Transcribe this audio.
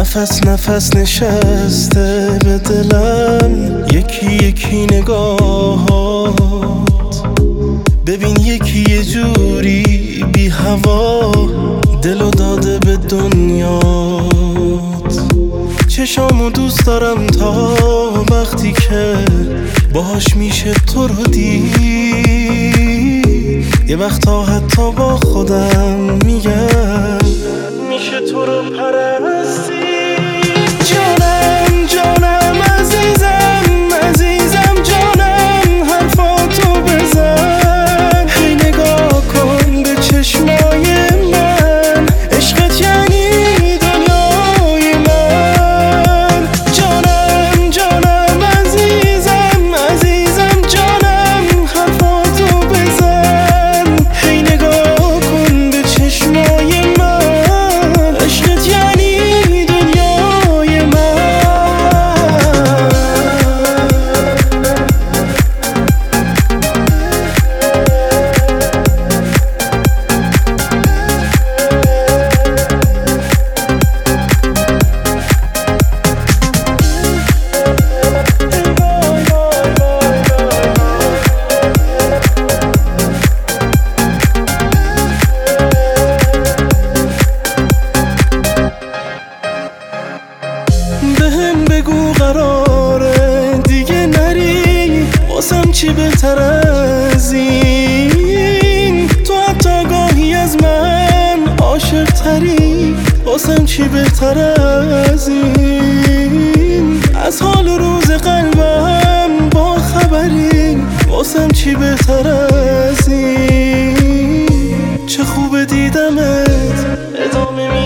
نفس نفس نشسته به دلم، یکی یکی نگاهات. ببین یکی یه جوری بی هوا دلو داده به دنیات. چشامو دوست دارم تا وقتی که باهاش میشه تو رو دید. یه وقتا حتی با خودم میگم میشه تو رو پرستی. جانم جانم عزیزم عزیزم جانم، حرفاتو بزن. هی نگاه کن به چشمای من، عشقت یعنی دنیای من. جانم جانم عزیزم عزیزم جانم، حرفاتو بزن. هی نگاه کن به چشمای من، عشقت یعنی دنیای من. بهم بگو قراره دیگه نری، واسم چی بهتر از این؟ تو حتی گاهی از من عاشق تری، واسم چی بهتر از این؟ از حال روز قلبم با خبری، واسم چی بهتر از این؟ چه خوب دیدمت ادامه